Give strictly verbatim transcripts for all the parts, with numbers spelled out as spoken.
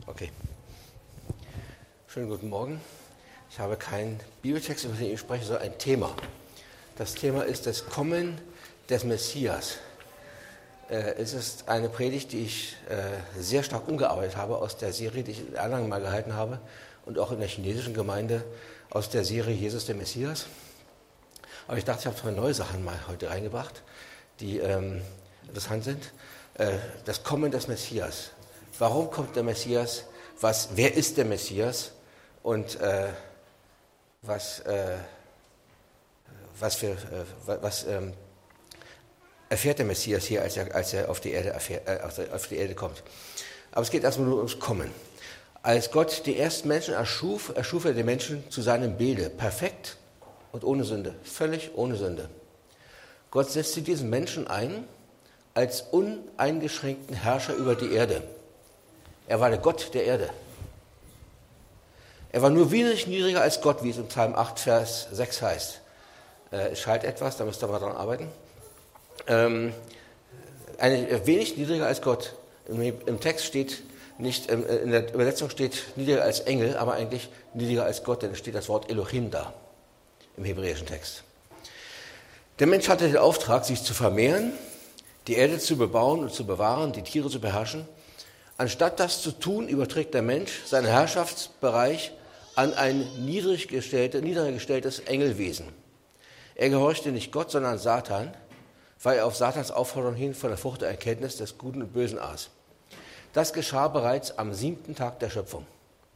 Okay. Schönen guten Morgen. Ich habe keinen Bibeltext, über den ich spreche, sondern ein Thema. Das Thema ist das Kommen des Messias. Es ist eine Predigt, die ich sehr stark umgearbeitet habe aus der Serie, die ich in Erlangen mal gehalten habe und auch in der chinesischen Gemeinde aus der Serie Jesus der Messias. Aber ich dachte, ich habe zwei neue Sachen mal heute reingebracht, die ähm, interessant sind. Äh, das Kommen des Messias. Warum kommt der Messias? Was, wer ist der Messias? Und äh, was, äh, was, für, äh, was ähm, erfährt der Messias hier, als er, als er auf, die Erde erfährt, äh, auf, die, auf die Erde kommt? Aber es geht erstmal nur ums Kommen. Als Gott die ersten Menschen erschuf, erschuf er die Menschen zu seinem Bilde, perfekt und ohne Sünde, völlig ohne Sünde. Gott setzte diesen Menschen ein als uneingeschränkten Herrscher über die Erde. Er war der Gott der Erde. Er war nur wenig niedriger als Gott, wie es im Psalm acht, Vers sechs heißt. Äh, es schallt etwas, da müsst ihr mal dran arbeiten. Ähm, eine, wenig niedriger als Gott. Im, im Text steht nicht, ähm, in der Übersetzung steht niedriger als Engel, aber eigentlich niedriger als Gott, denn es steht das Wort Elohim da im hebräischen Text. Der Mensch hatte den Auftrag, sich zu vermehren, die Erde zu bebauen und zu bewahren, die Tiere zu beherrschen. Anstatt das zu tun, überträgt der Mensch seinen Herrschaftsbereich an ein niedrig gestellte, niedriger gestelltes Engelwesen. Er gehorchte nicht Gott, sondern Satan, weil er auf Satans Aufforderung hin von der Frucht der Erkenntnis des Guten und Bösen aß. Das geschah bereits am siebten Tag der Schöpfung.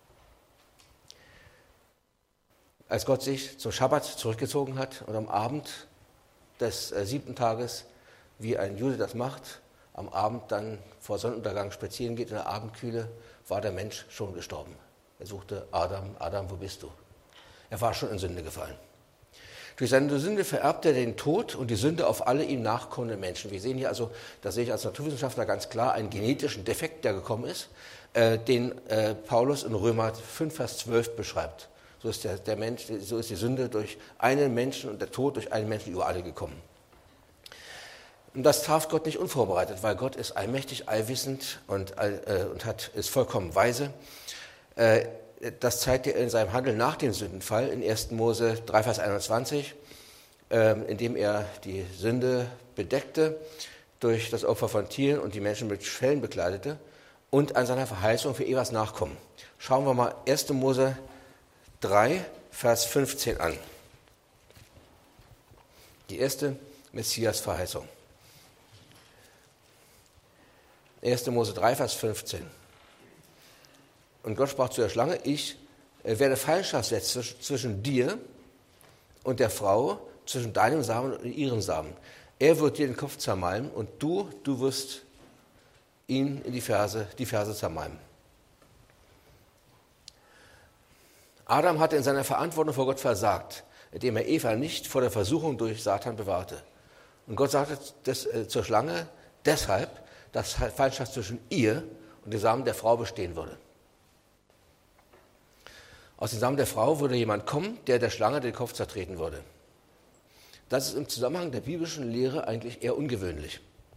Als Gott sich zum Schabbat zurückgezogen hat und am Abend des äh, siebten Tages, wie ein Jude das macht, am Abend dann vor Sonnenuntergang spazieren geht in der Abendkühle, war der Mensch schon gestorben. Er suchte Adam, Adam, wo bist du? Er war schon in Sünde gefallen. Durch seine Sünde vererbt er den Tod und die Sünde auf alle ihm nachkommenden Menschen. Wir sehen hier also, das sehe ich als Naturwissenschaftler ganz klar, einen genetischen Defekt, der gekommen ist, äh, den äh, Paulus in Römer fünf, Vers zwölf beschreibt. So ist der, der Mensch, so ist die Sünde durch einen Menschen und der Tod durch einen Menschen über alle gekommen. Und das traf Gott nicht unvorbereitet, weil Gott ist allmächtig, allwissend und, äh, und hat, ist vollkommen weise. Äh, das zeigt er in seinem Handeln nach dem Sündenfall in ersten Mose drei, Vers einundzwanzig, äh, indem er die Sünde bedeckte durch das Opfer von Tieren und die Menschen mit Fellen bekleidete und an seiner Verheißung für Evas Nachkommen. Schauen wir mal ersten Mose drei, Vers fünfzehn an. Die erste Messias-Verheißung. ersten Mose drei, Vers fünfzehn. Und Gott sprach zu der Schlange, ich werde Feindschaft setzen zwischen dir und der Frau, zwischen deinem Samen und ihrem Samen. Er wird dir den Kopf zermalmen und du, du wirst ihn in die Ferse, die Ferse zermalmen. Adam hatte in seiner Verantwortung vor Gott versagt, indem er Eva nicht vor der Versuchung durch Satan bewahrte. Und Gott sagte des, äh, zur Schlange deshalb, dass Feindschaft zwischen ihr und dem Samen der Frau bestehen würde. Aus dem Samen der Frau würde jemand kommen, der der Schlange den Kopf zertreten würde. Das ist im Zusammenhang der biblischen Lehre eigentlich eher ungewöhnlich.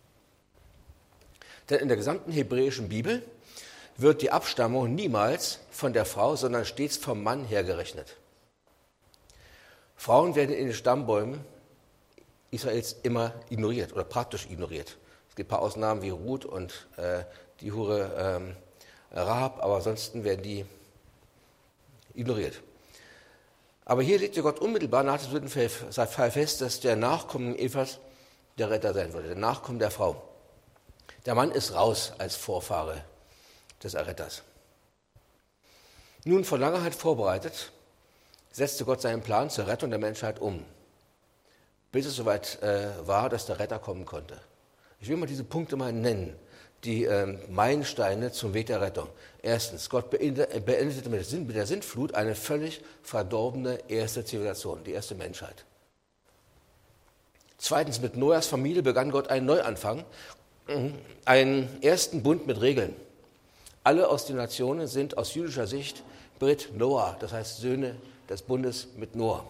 Denn in der gesamten hebräischen Bibel wird die Abstammung niemals von der Frau, sondern stets vom Mann hergerechnet. Frauen werden in den Stammbäumen Israels immer ignoriert oder praktisch ignoriert. Es gibt ein paar Ausnahmen wie Ruth und äh, die Hure ähm, Rahab, aber ansonsten werden die ignoriert. Aber hier legte Gott unmittelbar nach dem Sündenfall fest, dass der Nachkommen Evas der Retter sein würde, der Nachkommen der Frau. Der Mann ist raus als Vorfahre des Erretters. Nun vor langer Zeit vorbereitet, setzte Gott seinen Plan zur Rettung der Menschheit um, bis es soweit äh, war, dass der Retter kommen konnte. Ich will mal diese Punkte mal nennen, die ähm, Meilensteine zum Weg der Rettung. Erstens, Gott beendete mit, mit der Sintflut eine völlig verdorbene erste Zivilisation, die erste Menschheit. Zweitens, mit Noahs Familie begann Gott einen Neuanfang, einen ersten Bund mit Regeln. Alle aus den Nationen sind aus jüdischer Sicht Brit Noah, das heißt Söhne des Bundes mit Noah.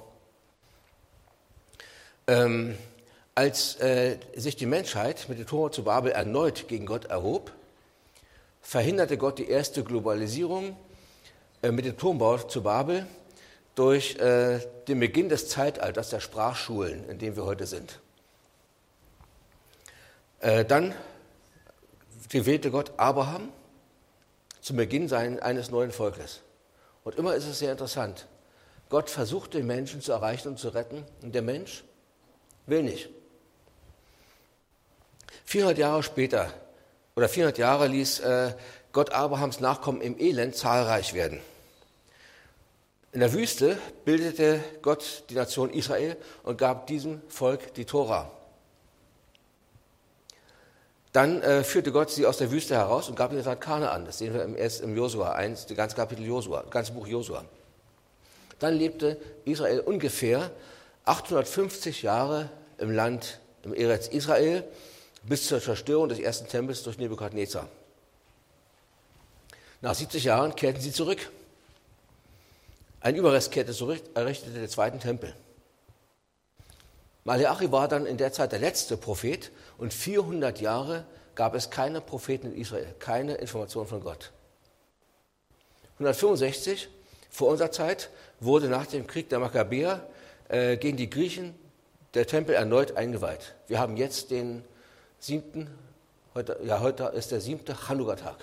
Ähm, Als äh, sich die Menschheit mit dem Tor zu Babel erneut gegen Gott erhob, verhinderte Gott die erste Globalisierung äh, mit dem Turmbau zu Babel durch äh, den Beginn des Zeitalters der Sprachschulen, in dem wir heute sind. Äh, dann wählte Gott Abraham zum Beginn sein, eines neuen Volkes. Und immer ist es sehr interessant. Gott versucht, den Menschen zu erreichen und zu retten, und der Mensch will nicht. vierhundert Jahre später, oder vierhundert Jahre ließ äh, Gott Abrahams Nachkommen im Elend zahlreich werden. In der Wüste bildete Gott die Nation Israel und gab diesem Volk die Tora. Dann äh, führte Gott sie aus der Wüste heraus und gab ihnen das Land Kanaan. Das sehen wir im, erst im Josua eins, das ganze Kapitel Josua, das ganze Buch Josua. Dann lebte Israel ungefähr achthundertfünfzig Jahre im Land, im Eretz Israel, bis zur Zerstörung des ersten Tempels durch Nebukadnezar. Nach siebzig Jahren kehrten sie zurück. Ein Überrest kehrte zurück, errichtete den zweiten Tempel. Maleachi war dann in der Zeit der letzte Prophet und vierhundert Jahre gab es keine Propheten in Israel, keine Information von Gott. hundertfünfundsechzig vor unserer Zeit wurde nach dem Krieg der Makkabäer äh, gegen die Griechen der Tempel erneut eingeweiht. Wir haben jetzt den siebten, heute, ja, heute ist der siebte Chanukka-Tag.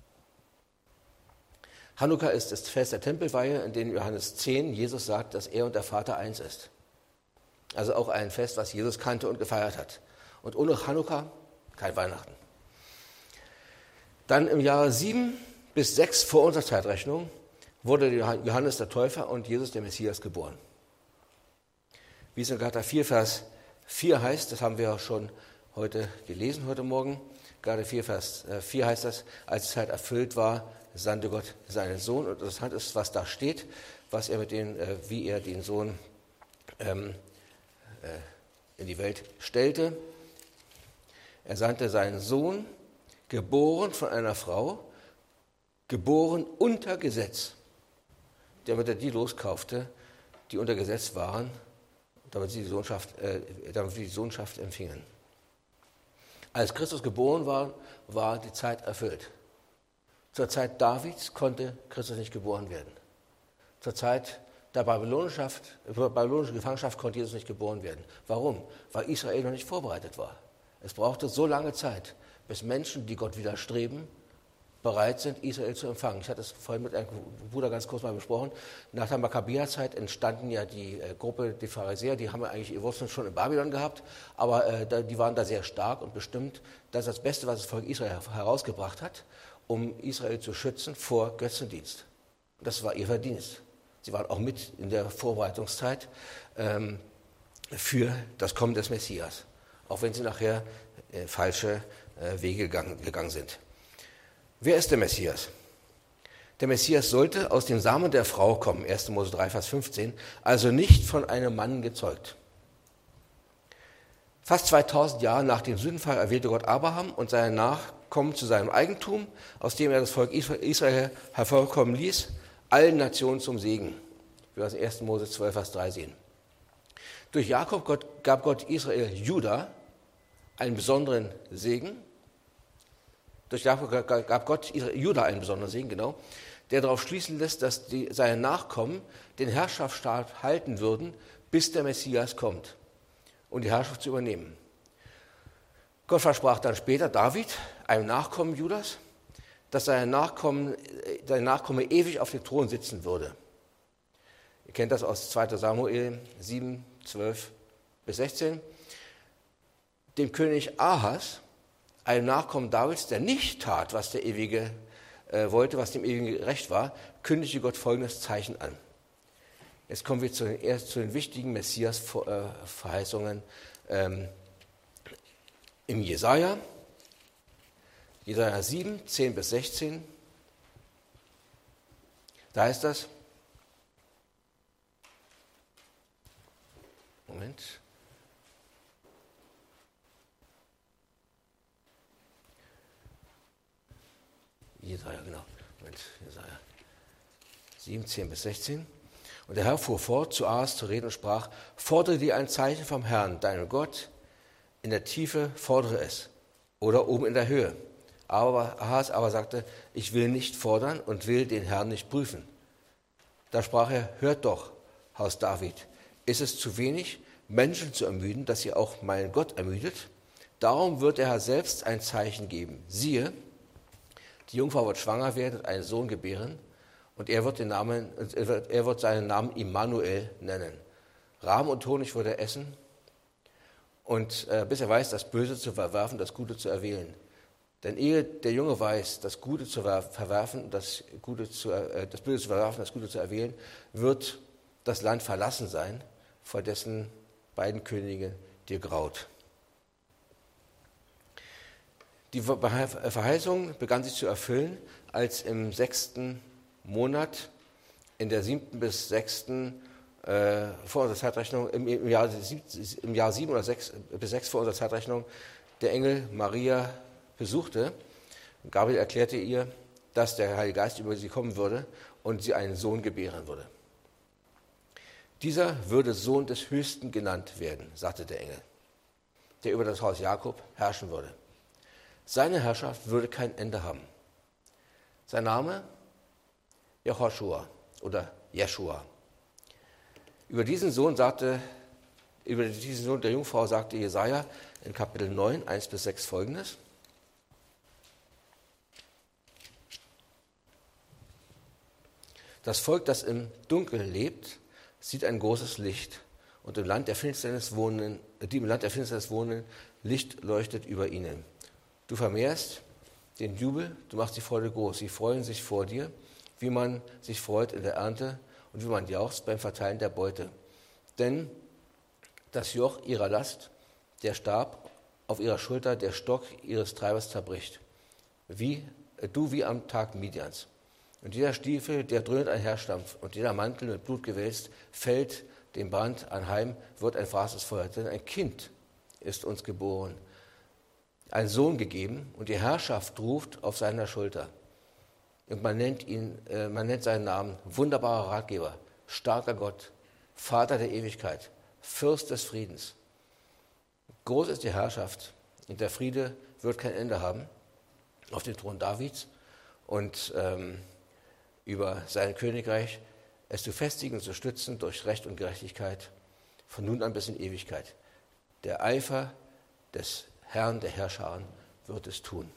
Chanukka ist das Fest der Tempelweihe, in dem Johannes zehn Jesus sagt, dass er und der Vater eins ist. Also auch ein Fest, was Jesus kannte und gefeiert hat. Und ohne Chanukka kein Weihnachten. Dann im Jahre sieben bis sechs vor unserer Zeitrechnung wurde Johannes der Täufer und Jesus der Messias geboren. Wie es in Galater vier, Vers vier heißt, das haben wir ja schon heute gelesen, heute Morgen. Galater vier, Vers vier heißt das, als die Zeit erfüllt war, sandte Gott seinen Sohn. Und interessant ist, was da steht, was er mit den, wie er den Sohn ähm, in die Welt stellte. Er sandte seinen Sohn, geboren von einer Frau, geboren unter Gesetz, damit er die loskaufte, die unter Gesetz waren, damit sie die Sohnschaft, äh, damit sie die Sohnschaft empfingen. Als Christus geboren war, war die Zeit erfüllt. Zur Zeit Davids konnte Christus nicht geboren werden. Zur Zeit der babylonischen Gefangenschaft konnte Jesus nicht geboren werden. Warum? Weil Israel noch nicht vorbereitet war. Es brauchte so lange Zeit, bis Menschen, die Gott widerstreben, bereit sind, Israel zu empfangen. Ich hatte es vorhin mit einem Bruder ganz kurz mal besprochen. Nach der Makkabäerzeit entstanden ja die äh, Gruppe der Pharisäer, die haben ja eigentlich ihre Wurzeln schon in Babylon gehabt, aber äh, da, die waren da sehr stark und bestimmt. Das ist das Beste, was das Volk Israel herausgebracht hat, um Israel zu schützen vor Götzendienst. Und das war ihr Verdienst. Sie waren auch mit in der Vorbereitungszeit ähm, für das Kommen des Messias, auch wenn sie nachher äh, falsche äh, Wege gegangen, gegangen sind. Wer ist der Messias? Der Messias sollte aus dem Samen der Frau kommen, erster Mose drei, Vers fünfzehn, also nicht von einem Mann gezeugt. Fast zweitausend Jahre nach dem Sündenfall erwählte Gott Abraham und seine Nachkommen zu seinem Eigentum, aus dem er das Volk Israel hervorkommen ließ, allen Nationen zum Segen, wie wir das in erster Mose zwölf, Vers drei sehen. Durch Jakob Gott, gab Gott Israel Juda einen besonderen Segen. Durch Jakob gab Gott Israel, Juda einen besonderen Segen, genau, der darauf schließen lässt, dass die, seine Nachkommen den Herrschaftsstab halten würden, bis der Messias kommt, um die Herrschaft zu übernehmen. Gott versprach dann später David, einem Nachkommen Judas, dass sein Nachkommen, sein Nachkomme ewig auf dem Thron sitzen würde. Ihr kennt das aus zweiter Samuel sieben, zwölf bis sechzehn. Dem König Ahas, einem Nachkommen Davids, der nicht tat, was der Ewige äh, wollte, was dem Ewigen recht war, kündigte Gott folgendes Zeichen an. Jetzt kommen wir zu den, erst zu den wichtigen Messias-Verheißungen ähm, im Jesaja. Jesaja sieben, zehn bis sechzehn. Da heißt das, Moment, Jesaja, genau, Moment, Jesaja sieben, zehn bis sechzehn. Und der Herr fuhr fort, zu Ahas zu reden und sprach, fordere dir ein Zeichen vom Herrn, deinem Gott, in der Tiefe fordere es, oder oben in der Höhe. Aber Ahas aber sagte, ich will nicht fordern und will den Herrn nicht prüfen. Da sprach er, hört doch, Haus David, ist es zu wenig, Menschen zu ermüden, dass ihr auch meinen Gott ermüdet? Darum wird der Herr selbst ein Zeichen geben. Siehe, die Jungfrau wird schwanger werden und einen Sohn gebären, und er wird, den Namen, er wird seinen Namen Immanuel nennen. Rahm und Honig wird er essen, und äh, bis er weiß, das Böse zu verwerfen, das Gute zu erwählen. Denn ehe der Junge weiß, das Gute zu verwerfen, das, Gute zu, äh, das Böse zu verwerfen, das Gute zu erwählen, wird das Land verlassen sein, vor dessen beiden Könige dir graut. Die Verheißung begann sich zu erfüllen, als im sechsten Monat, in der siebten bis sechsten äh, vor unserer Zeitrechnung, im, im, Jahr, im Jahr sieben oder sechs bis sechs vor unserer Zeitrechnung, der Engel Maria besuchte. Gabriel erklärte ihr, dass der Heilige Geist über sie kommen würde und sie einen Sohn gebären würde. Dieser würde Sohn des Höchsten genannt werden, sagte der Engel, der über das Haus Jakob herrschen würde. Seine Herrschaft würde kein Ende haben. Sein Name? Jehoschua oder Jeschua. Über diesen Sohn sagte, über diesen Sohn der Jungfrau sagte Jesaja in Kapitel neun, eins bis sechs folgendes. Das Volk, das im Dunkeln lebt, sieht ein großes Licht, und im Land der Finsternis wohnen, die im Land der Finsternis wohnen, Licht leuchtet über ihnen. Du vermehrst den Jubel, du machst die Freude groß. Sie freuen sich vor dir, wie man sich freut in der Ernte und wie man jauchzt beim Verteilen der Beute. Denn das Joch ihrer Last, der Stab auf ihrer Schulter, der Stock ihres Treibers zerbricht. Wie, du wie am Tag Midians. Und jeder Stiefel, der dröhnt einherstampft, und jeder Mantel mit Blut gewälzt, fällt dem Brand anheim, wird ein fraßes Feuer. Denn ein Kind ist uns geboren, ein Sohn gegeben, und die Herrschaft ruft auf seiner Schulter. Und man nennt ihn, äh, man nennt seinen Namen wunderbarer Ratgeber, starker Gott, Vater der Ewigkeit, Fürst des Friedens. Groß ist die Herrschaft, und der Friede wird kein Ende haben auf dem Thron Davids und ähm, über sein Königreich, es zu festigen und zu stützen durch Recht und Gerechtigkeit von nun an bis in Ewigkeit. Der Eifer des Herrn der Herrscher wird es tun.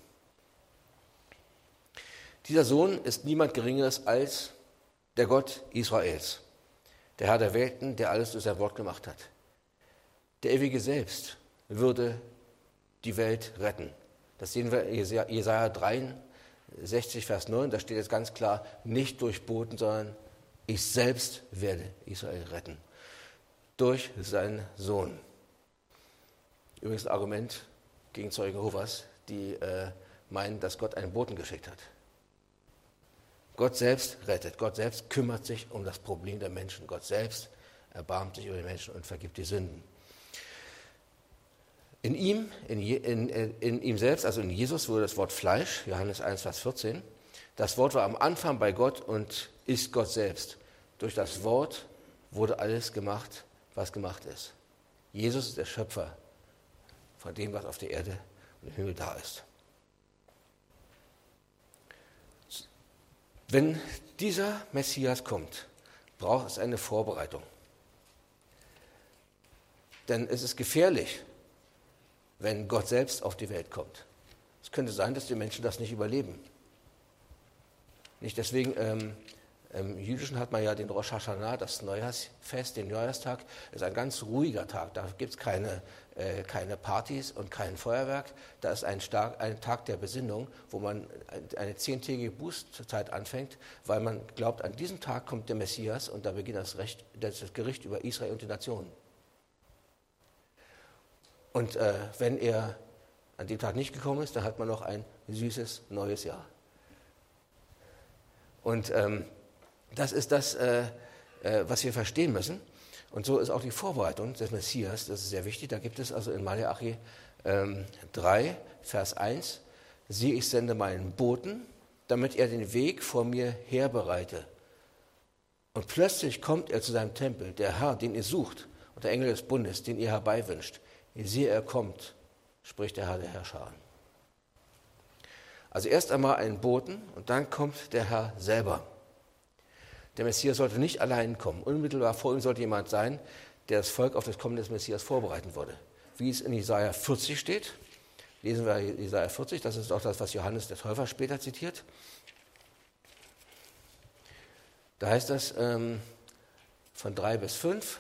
Dieser Sohn ist niemand Geringeres als der Gott Israels, der Herr der Welten, der alles durch sein Wort gemacht hat. Der Ewige selbst würde die Welt retten. Das sehen wir in Jesaja dreiundsechzig, Vers neun, da steht jetzt ganz klar, nicht durch Boten, sondern ich selbst werde Israel retten. Durch seinen Sohn. Übrigens ein Argument gegen Zeugen Jehovas, die äh, meinen, dass Gott einen Boten geschickt hat. Gott selbst rettet, Gott selbst kümmert sich um das Problem der Menschen. Gott selbst erbarmt sich über die Menschen und vergibt die Sünden. In ihm, in, in, in ihm selbst, also in Jesus, wurde das Wort Fleisch, Johannes eins, Vers vierzehn. Das Wort war am Anfang bei Gott und ist Gott selbst. Durch das Wort wurde alles gemacht, was gemacht ist. Jesus ist der Schöpfer von dem, was auf der Erde und im Himmel da ist. Wenn dieser Messias kommt, braucht es eine Vorbereitung. Denn es ist gefährlich, wenn Gott selbst auf die Welt kommt. Es könnte sein, dass die Menschen das nicht überleben. Nicht deswegen, ähm, im Jüdischen hat man ja den Rosh Hashanah, das Neujahrsfest, den Neujahrstag, ist ein ganz ruhiger Tag. Da gibt es keine, äh, keine Partys und kein Feuerwerk. Da ist ein, Stark, ein Tag der Besinnung, wo man eine zehntägige Bußzeit anfängt, weil man glaubt, an diesem Tag kommt der Messias und da beginnt das, Recht, das Gericht über Israel und die Nationen. Und äh, wenn er an dem Tag nicht gekommen ist, dann hat man noch ein süßes neues Jahr. Und ähm, das ist das, äh, äh, was wir verstehen müssen. Und so ist auch die Vorbereitung des Messias, das ist sehr wichtig. Da gibt es also in Maleachi ähm, drei, Vers eins, siehe, ich sende meinen Boten, damit er den Weg vor mir herbereite. Und plötzlich kommt er zu seinem Tempel, der Herr, den ihr sucht, und der Engel des Bundes, den ihr herbeiwünscht. Siehe, er kommt, spricht der Herr der Herrscher. Also erst einmal einen Boten und dann kommt der Herr selber. Der Messias sollte nicht allein kommen. Unmittelbar vor ihm sollte jemand sein, der das Volk auf das Kommen des Messias vorbereiten würde. Wie es in Jesaja vierzig steht, lesen wir Jesaja vierzig, das ist auch das, was Johannes der Täufer später zitiert. Da heißt das ähm, von drei bis fünf,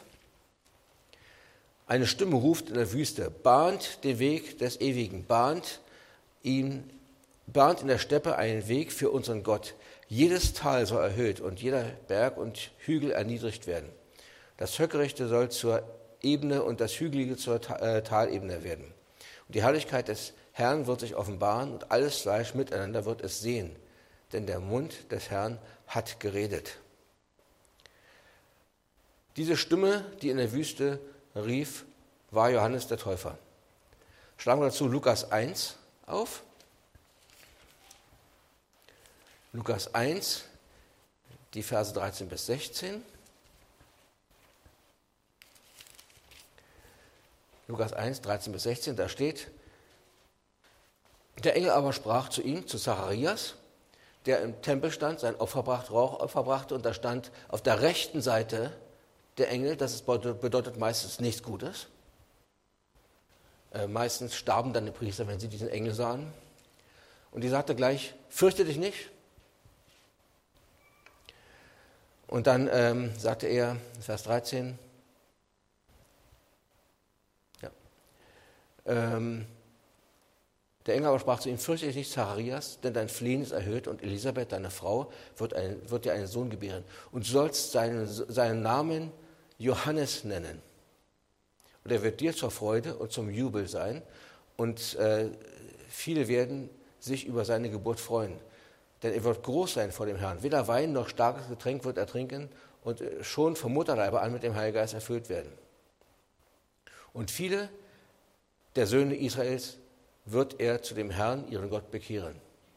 eine Stimme ruft in der Wüste, bahnt den Weg des Ewigen, bahnt ihn, bahnt in der Steppe einen Weg für unseren Gott. Jedes Tal soll erhöht und jeder Berg und Hügel erniedrigt werden. Das Höckgerechte soll zur Ebene und das Hügelige zur Talebene werden. Und die Herrlichkeit des Herrn wird sich offenbaren und alles Fleisch miteinander wird es sehen, denn der Mund des Herrn hat geredet. Diese Stimme, die in der Wüste rief, war Johannes der Täufer. Schlagen wir dazu Lukas eins auf. Lukas eins, die Verse dreizehn bis sechzehn. Lukas eins, dreizehn bis sechzehn, da steht, der Engel aber sprach zu ihm, zu Zacharias, der im Tempel stand, sein Opfer brachte, Rauchopfer brachte, und da stand auf der rechten Seite der Engel, das ist, bedeutet meistens nichts Gutes. Äh, meistens starben dann die Priester, wenn sie diesen Engel sahen. Und die sagte gleich, fürchte dich nicht. Und dann ähm, sagte er, Vers dreizehn, ja, ähm, der Engel aber sprach zu ihm, fürchte dich nicht, Zacharias, denn dein Flehen ist erhöht und Elisabeth, deine Frau, wird, ein, wird dir einen Sohn gebären. Und du sollst seinen, seinen Namen Johannes nennen. Und er wird dir zur Freude und zum Jubel sein. Und äh, viele werden sich über seine Geburt freuen. Denn er wird groß sein vor dem Herrn. Weder Wein noch starkes Getränk wird er trinken und schon vom Mutterleibe an mit dem Heiligen Geist erfüllt werden. Und viele der Söhne Israels wird er zu dem Herrn, ihren Gott, bekehren.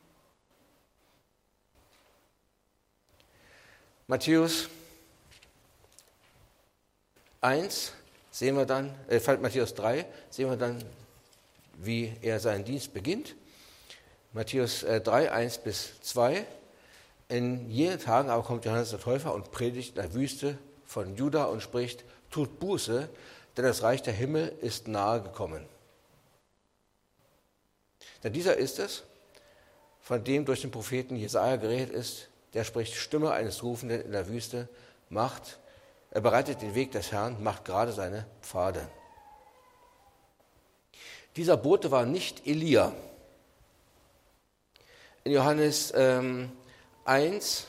Matthäus eins sehen wir dann, äh, Matthäus drei sehen wir dann, wie er seinen Dienst beginnt. Matthäus äh, drei, eins bis zwei. In jenen Tagen aber kommt Johannes der Täufer und predigt in der Wüste von Juda und spricht, tut Buße, denn das Reich der Himmel ist nahe gekommen. Denn dieser ist es, von dem durch den Propheten Jesaja geredet ist, der spricht, Stimme eines Rufenden in der Wüste, macht, er bereitet den Weg des Herrn, macht gerade seine Pfade. Dieser Bote war nicht Elia. In Johannes ähm, eins,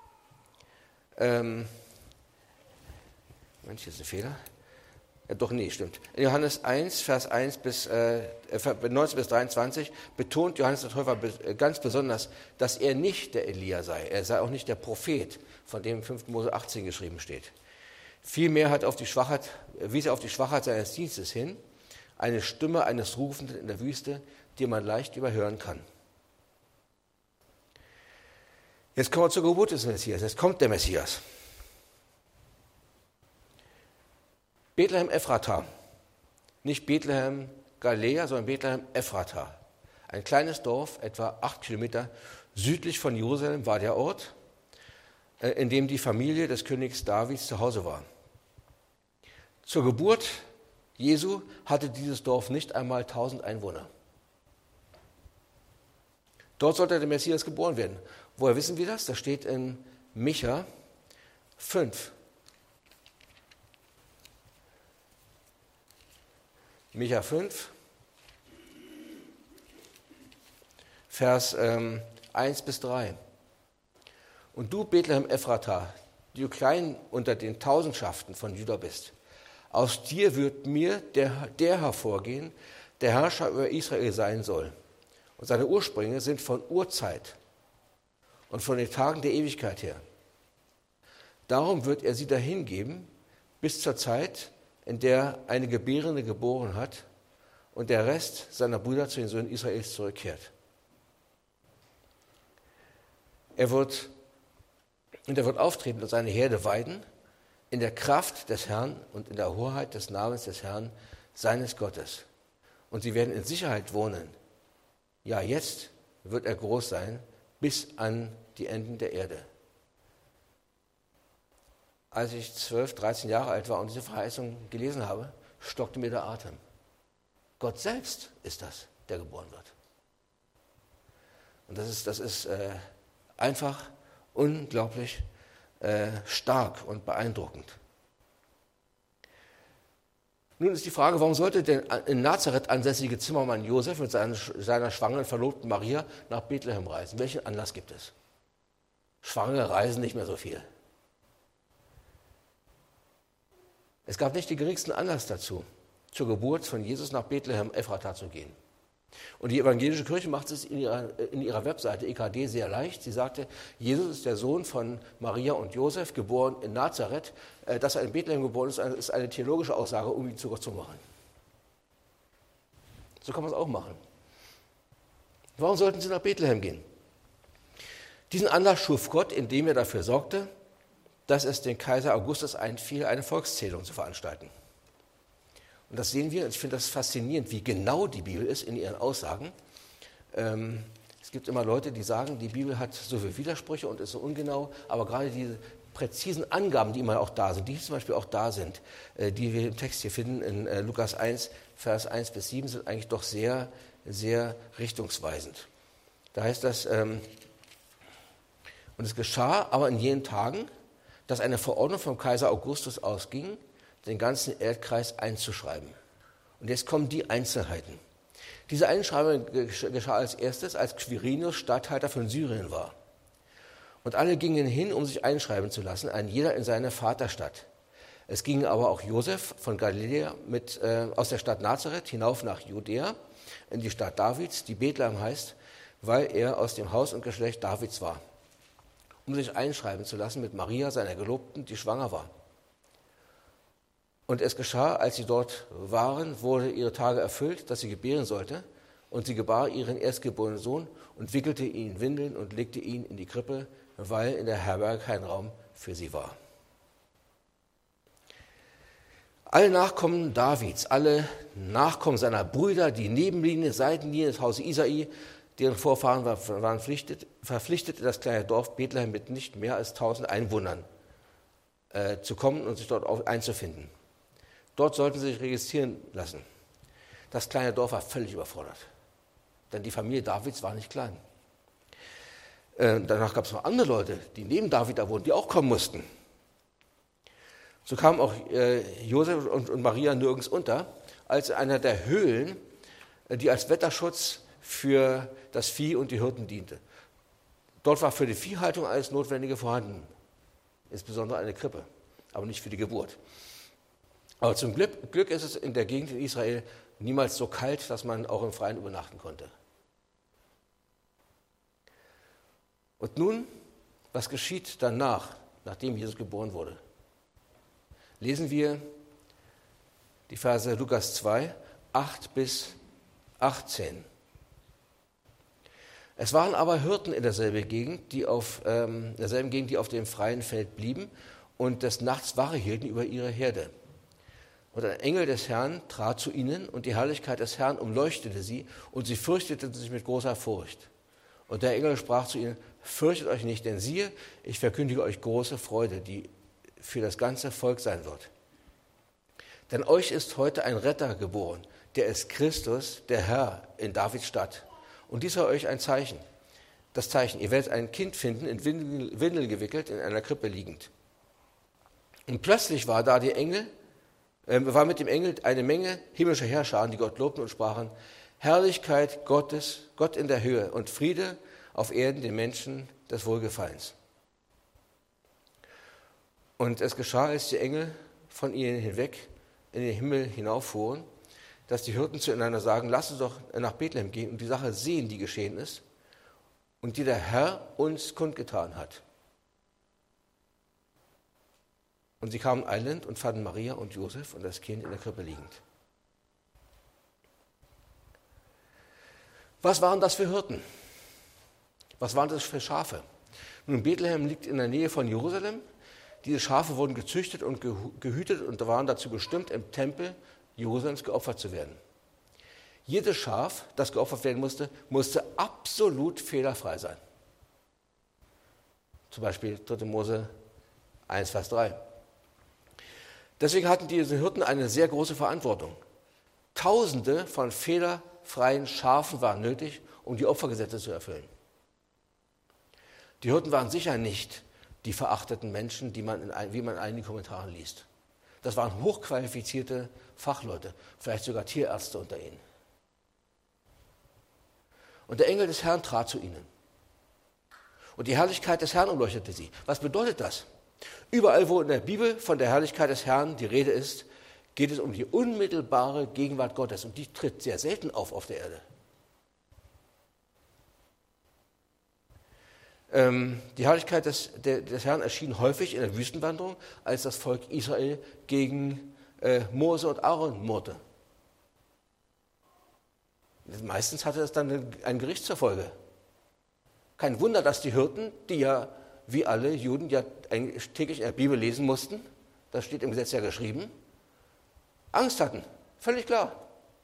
ähm, Mensch, hier ist ein Fehler. Ja, doch, nee, stimmt. In Johannes eins, Vers eins bis, äh, neunzehn bis dreiundzwanzig betont Johannes der Täufer ganz besonders, dass er nicht der Elia sei. Er sei auch nicht der Prophet, von dem fünften Mose achtzehn geschrieben steht. Vielmehr hat auf die Schwachheit, wies er auf die Schwachheit seines Dienstes hin, eine Stimme eines Rufenden in der Wüste, die man leicht überhören kann. Jetzt kommen wir zur Geburt des Messias. Jetzt kommt der Messias. Bethlehem Ephrata. Nicht Bethlehem Galiläa, sondern Bethlehem Ephrata. Ein kleines Dorf, etwa acht Kilometer südlich von Jerusalem, war der Ort, in dem die Familie des Königs Davids zu Hause war. Zur Geburt Jesu hatte dieses Dorf nicht einmal tausend Einwohner. Dort sollte der Messias geboren werden. Woher wissen wir das? Das steht in Micha fünf. Micha fünf, Vers ähm, eins bis drei. Und du, Bethlehem Ephrata, die du klein unter den Tausendschaften von Juda bist, aus dir wird mir der, der hervorgehen, der Herrscher über Israel sein soll. Und seine Ursprünge sind von Urzeit und von den Tagen der Ewigkeit her. Darum wird er sie dahin geben, bis zur Zeit, in der eine Gebärende geboren hat und der Rest seiner Brüder zu den Söhnen Israels zurückkehrt. Er wird, und er wird auftreten und seine Herde weiden, in der Kraft des Herrn und in der Hoheit des Namens des Herrn, seines Gottes. Und sie werden in Sicherheit wohnen. Ja, jetzt wird er groß sein, bis an die Enden der Erde. Als ich zwölf, dreizehn Jahre alt war und diese Verheißung gelesen habe, stockte mir der Atem. Gott selbst ist das, der geboren wird. Und das ist, das ist äh, einfach unglaublich äh, stark und beeindruckend. Nun ist die Frage, warum sollte der in Nazareth ansässige Zimmermann Josef mit seiner, seiner schwangeren Verlobten Maria nach Bethlehem reisen? Welchen Anlass gibt es? Schwangere reisen nicht mehr so viel. Es gab nicht den geringsten Anlass dazu, zur Geburt von Jesus nach Bethlehem Ephrata zu gehen. Und die evangelische Kirche macht es in ihrer, in ihrer Webseite E K D sehr leicht. Sie sagte, Jesus ist der Sohn von Maria und Josef, geboren in Nazareth. Dass er in Bethlehem geboren ist, ist eine theologische Aussage, um ihn zu Gott zu machen. So kann man es auch machen. Warum sollten sie nach Bethlehem gehen? Diesen Anlass schuf Gott, indem er dafür sorgte, dass es den Kaiser Augustus einfiel, eine Volkszählung zu veranstalten. Und das sehen wir, und ich finde das faszinierend, wie genau die Bibel ist in ihren Aussagen. Ähm, es gibt immer Leute, die sagen, die Bibel hat so viele Widersprüche und ist so ungenau, aber gerade diese präzisen Angaben, die immer auch da sind, die zum Beispiel auch da sind, äh, die wir im Text hier finden, in äh, Lukas eins, Vers eins bis sieben, sind eigentlich doch sehr, sehr richtungsweisend. Da heißt das, ähm, und es geschah aber in jenen Tagen, dass eine Verordnung vom Kaiser Augustus ausging, den ganzen Erdkreis einzuschreiben. Und jetzt kommen die Einzelheiten. Diese Einschreibung geschah als erstes, als Quirinius Statthalter von Syrien war. Und alle gingen hin, um sich einschreiben zu lassen, ein jeder in seine Vaterstadt. Es ging aber auch Josef von Galiläa mit, äh, aus der Stadt Nazareth hinauf nach Judäa, in die Stadt Davids, die Bethlehem heißt, weil er aus dem Haus und Geschlecht Davids war, um sich einschreiben zu lassen mit Maria, seiner Gelobten, die schwanger war. Und es geschah, als sie dort waren, wurde ihre Tage erfüllt, dass sie gebären sollte. Und sie gebar ihren erstgeborenen Sohn und wickelte ihn in Windeln und legte ihn in die Krippe, weil in der Herberge kein Raum für sie war. Alle Nachkommen Davids, alle Nachkommen seiner Brüder, die Nebenlinie, Seitenlinie des Hauses Isai, deren Vorfahren waren verpflichtet, in das kleine Dorf Bethlehem mit nicht mehr als tausend Einwohnern äh, zu kommen und sich dort einzufinden. Dort sollten sie sich registrieren lassen. Das kleine Dorf war völlig überfordert, denn die Familie Davids war nicht klein. Äh, danach gab es noch andere Leute, die neben David da wohnten, die auch kommen mussten. So kamen auch äh, Josef und, und Maria nirgends unter, als einer der Höhlen, äh, die als Wetterschutz für das Vieh und die Hirten diente. Dort war für die Viehhaltung alles Notwendige vorhanden, insbesondere eine Krippe, aber nicht für die Geburt. Aber zum Glück, Glück ist es in der Gegend in Israel niemals so kalt, dass man auch im Freien übernachten konnte. Und nun, was geschieht danach, nachdem Jesus geboren wurde? Lesen wir die Verse Lukas zwei, acht bis achtzehn. Es waren aber Hirten in derselben Gegend, die auf, ähm, derselben Gegend, die auf dem freien Feld blieben und des Nachts Wache hielten über ihre Herde. Und ein Engel des Herrn trat zu ihnen, und die Herrlichkeit des Herrn umleuchtete sie, und sie fürchteten sich mit großer Furcht. Und der Engel sprach zu ihnen: Fürchtet euch nicht, denn siehe, ich verkündige euch große Freude, die für das ganze Volk sein wird. Denn euch ist heute ein Retter geboren, der ist Christus, der Herr, in Davids Stadt. Und dies soll euch ein Zeichen. Das Zeichen: Ihr werdet ein Kind finden, in Windel, Windel gewickelt, in einer Krippe liegend. Und plötzlich war da die Engel, äh, war mit dem Engel eine Menge himmlischer Herrscher, die Gott lobten und sprachen: Herrlichkeit Gottes, Gott in der Höhe, und Friede auf Erden den Menschen des Wohlgefallens. Und es geschah, als die Engel von ihnen hinweg in den Himmel hinauffuhren, dass die Hirten zueinander sagen: Lass uns doch nach Bethlehem gehen und die Sache sehen, die geschehen ist und die der Herr uns kundgetan hat. Und sie kamen eilend und fanden Maria und Josef und das Kind in der Krippe liegend. Was waren das für Hirten? Was waren das für Schafe? Nun, Bethlehem liegt in der Nähe von Jerusalem. Diese Schafe wurden gezüchtet und gehütet und waren dazu bestimmt, im Tempel Jerusalems geopfert zu werden. Jedes Schaf, das geopfert werden musste, musste absolut fehlerfrei sein. Zum Beispiel dritte Mose eins, Vers drei. Deswegen hatten diese Hirten eine sehr große Verantwortung. Tausende von fehlerfreien Schafen waren nötig, um die Opfergesetze zu erfüllen. Die Hirten waren sicher nicht die verachteten Menschen, die man in ein, wie man in einigen Kommentaren liest. Das waren hochqualifizierte Fachleute, vielleicht sogar Tierärzte unter ihnen. Und der Engel des Herrn trat zu ihnen. Und die Herrlichkeit des Herrn umleuchtete sie. Was bedeutet das? Überall, wo in der Bibel von der Herrlichkeit des Herrn die Rede ist, geht es um die unmittelbare Gegenwart Gottes. Und die tritt sehr selten auf auf der Erde. Ähm, die Herrlichkeit des, der, des Herrn erschien häufig in der Wüstenwanderung, als das Volk Israel gegen äh, Mose und Aaron murrte. Meistens hatte es dann ein Gericht zur Folge. Kein Wunder, dass die Hirten, die ja wie alle Juden ja täglich in der Bibel lesen mussten, das steht im Gesetz ja geschrieben, Angst hatten. Völlig klar.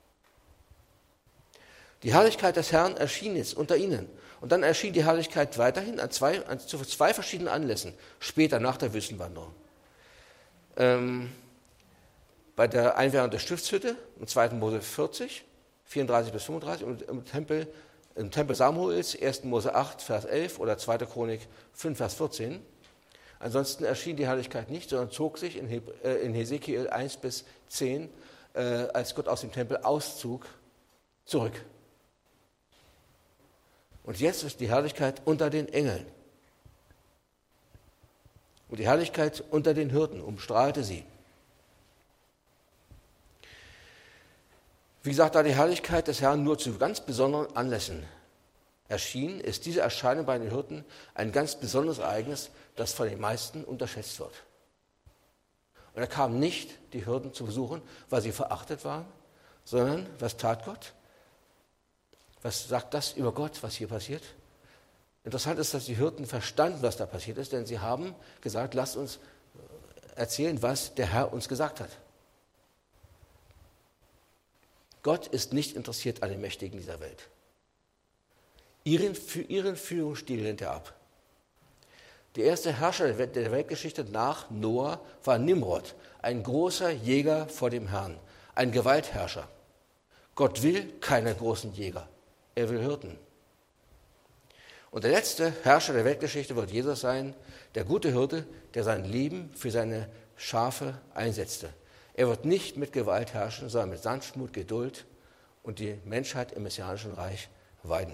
Die Herrlichkeit des Herrn erschien jetzt unter ihnen. Und dann erschien die Herrlichkeit weiterhin an zwei, an, zu zwei verschiedenen Anlässen, später nach der Wüstenwanderung. Ähm, bei der Einweihung der Stiftshütte, im zweiten Mose vierzig, vierunddreißig bis fünfunddreißig, und im Tempel, im Tempel Samuels, ersten Mose acht, Vers elf oder zweiter Chronik fünf, Vers vierzehn. Ansonsten erschien die Herrlichkeit nicht, sondern zog sich in, He- äh, in Hesekiel eins bis zehn, äh, als Gott aus dem Tempel auszog, zurück. Und jetzt ist die Herrlichkeit unter den Engeln. Und die Herrlichkeit unter den Hirten umstrahlte sie. Wie gesagt, da die Herrlichkeit des Herrn nur zu ganz besonderen Anlässen erschien, ist diese Erscheinung bei den Hirten ein ganz besonderes Ereignis, das von den meisten unterschätzt wird. Und er kam nicht, die Hirten zu besuchen, weil sie verachtet waren, sondern was tat Gott? Was sagt das über Gott, was hier passiert? Interessant ist, dass die Hirten verstanden, was da passiert ist, denn sie haben gesagt, lasst uns erzählen, was der Herr uns gesagt hat. Gott ist nicht interessiert an den Mächtigen dieser Welt. Ihren, für ihren Führungsstil lehnt er ab. Der erste Herrscher der Weltgeschichte nach Noah war Nimrod, ein großer Jäger vor dem Herrn, ein Gewaltherrscher. Gott will keine großen Jäger, er will Hirten. Und der letzte Herrscher der Weltgeschichte wird Jesus sein, der gute Hirte, der sein Leben für seine Schafe einsetzte. Er wird nicht mit Gewalt herrschen, sondern mit Sanftmut, Geduld und die Menschheit im Messianischen Reich weiden.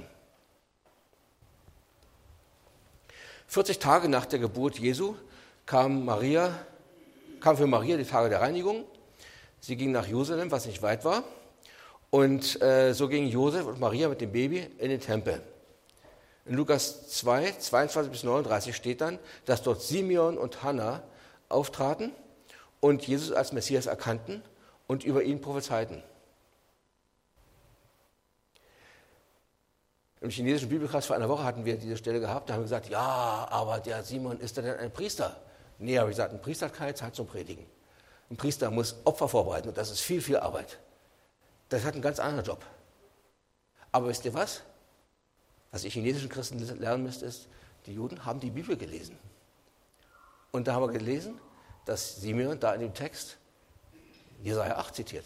vierzig Tage nach der Geburt Jesu kam, Maria, kam für Maria die Tage der Reinigung. Sie ging nach Jerusalem, was nicht weit war. Und äh, so gingen Josef und Maria mit dem Baby in den Tempel. In Lukas zwei, zweiundzwanzig bis neununddreißig steht dann, dass dort Simeon und Hannah auftraten und Jesus als Messias erkannten und über ihn prophezeiten. Im chinesischen Bibelkreis vor einer Woche hatten wir diese Stelle gehabt, da haben wir gesagt, ja, aber der Simon, ist er denn ein Priester? Nee, habe ich gesagt, ein Priester hat keine Zeit zum Predigen. Ein Priester muss Opfer vorbereiten und das ist viel, viel Arbeit. Das hat einen ganz anderen Job. Aber wisst ihr was? Was ihr chinesischen Christen lernen müsst, ist, die Juden haben die Bibel gelesen. Und da haben wir gelesen, dass Simeon da in dem Text Jesaja acht zitiert.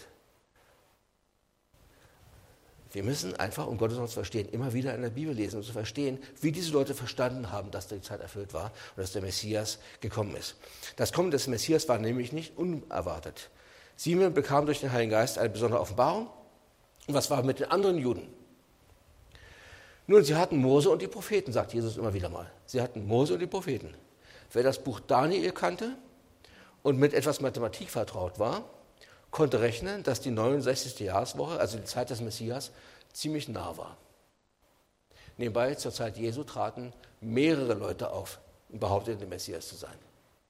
Wir müssen einfach, um Gottes Wort zu verstehen, immer wieder in der Bibel lesen, um zu verstehen, wie diese Leute verstanden haben, dass die Zeit erfüllt war und dass der Messias gekommen ist. Das Kommen des Messias war nämlich nicht unerwartet. Simeon bekam durch den Heiligen Geist eine besondere Offenbarung. Und was war mit den anderen Juden? Nun, sie hatten Mose und die Propheten, sagt Jesus immer wieder mal. Sie hatten Mose und die Propheten. Wer das Buch Daniel kannte und mit etwas Mathematik vertraut war, konnte rechnen, dass die neunundsechzigste Jahreswoche, also die Zeit des Messias, ziemlich nah war. Nebenbei, zur Zeit Jesu traten mehrere Leute auf und behaupteten, der Messias zu sein.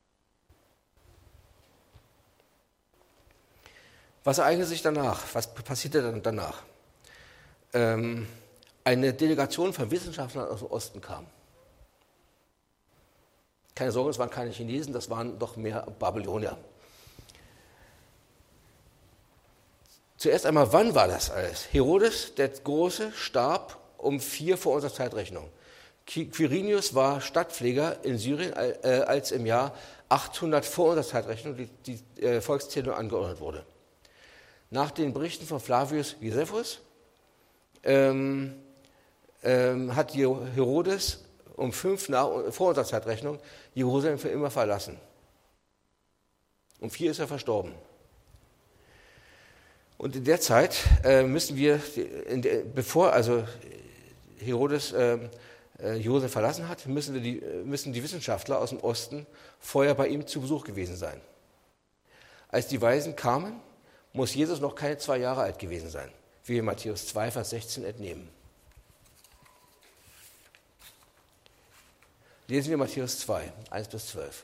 Was ereignete sich danach? Was passierte dann danach? Ähm, eine Delegation von Wissenschaftlern aus dem Osten kam. Keine Sorge, es waren keine Chinesen, das waren doch mehr Babylonier. Zuerst einmal, wann war das alles? Herodes, der Große, starb um vier vor unserer Zeitrechnung. Quirinius war Stadtpfleger in Syrien, äh, als im Jahr achthundert vor unserer Zeitrechnung die, die äh, Volkszählung angeordnet wurde. Nach den Berichten von Flavius Josephus ähm, ähm, hat Herodes um fünf nach, vor unserer Zeitrechnung Jerusalem für immer verlassen. Um vier ist er verstorben. Und in der Zeit äh, müssen wir, in der, bevor also Herodes äh, Jerusalem verlassen hat, müssen die, müssen die Wissenschaftler aus dem Osten vorher bei ihm zu Besuch gewesen sein. Als die Weisen kamen, muss Jesus noch keine zwei Jahre alt gewesen sein, wie wir Matthäus zwei, Vers sechzehn entnehmen. Lesen wir Matthäus zwei, eins bis zwölf.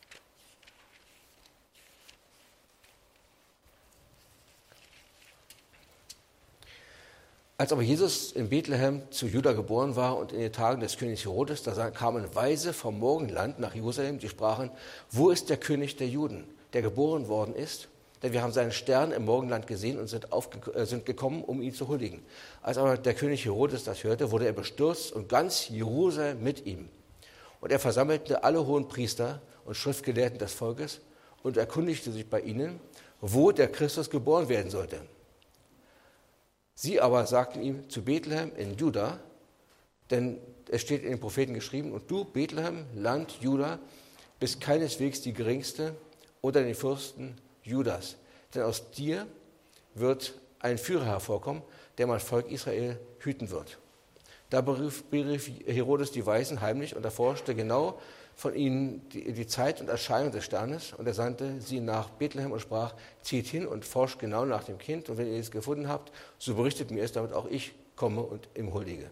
Als aber Jesus in Bethlehem zu Juda geboren war und in den Tagen des Königs Herodes, da kamen Weise vom Morgenland nach Jerusalem, die sprachen: Wo ist der König der Juden, der geboren worden ist? Denn wir haben seinen Stern im Morgenland gesehen und sind, aufge- äh, sind gekommen, um ihn zu huldigen. Als aber der König Herodes das hörte, wurde er bestürzt und ganz Jerusalem mit ihm. Und er versammelte alle hohen Priester und Schriftgelehrten des Volkes und erkundigte sich bei ihnen, wo der Christus geboren werden sollte. Sie aber sagten ihm: zu Bethlehem in Juda, denn es steht in den Propheten geschrieben: Und du, Bethlehem, Land Juda, bist keineswegs die geringste unter den Fürsten Judas, denn aus dir wird ein Führer hervorkommen, der mein Volk Israel hüten wird. Da berief, berief Herodes die Weisen heimlich und erforschte genau von ihnen die, die Zeit und Erscheinung des Sternes, und er sandte sie nach Bethlehem und sprach: Zieht hin und forscht genau nach dem Kind, und wenn ihr es gefunden habt, so berichtet mir es, damit auch ich komme und ihm huldige.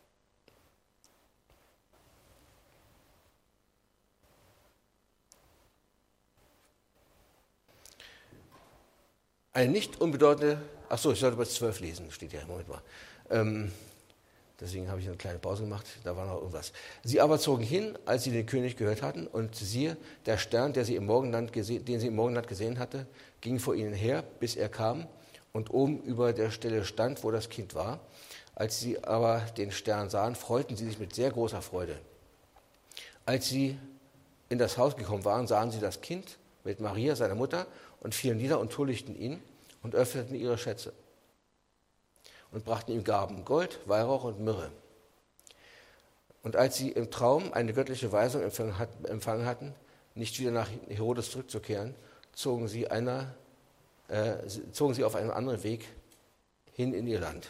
Eine nicht unbedeutende, ach so, ich sollte bei zwölf lesen, steht ja, Moment mal. Ähm, Deswegen habe ich eine kleine Pause gemacht, da war noch irgendwas. Sie aber zogen hin, als sie den König gehört hatten, und siehe, der Stern, der sie im Morgenland gese- den sie im Morgenland gesehen hatte, ging vor ihnen her, bis er kam und oben über der Stelle stand, wo das Kind war. Als sie aber den Stern sahen, freuten sie sich mit sehr großer Freude. Als sie in das Haus gekommen waren, sahen sie das Kind mit Maria, seiner Mutter, und fielen nieder und huldigten ihn und öffneten ihre Schätze und brachten ihm Gaben, Gold, Weihrauch und Myrrhe. Und als sie im Traum eine göttliche Weisung empfangen hatten, nicht wieder nach Herodes zurückzukehren, zogen sie, einer, äh, zogen sie auf einem anderen Weg hin in ihr Land.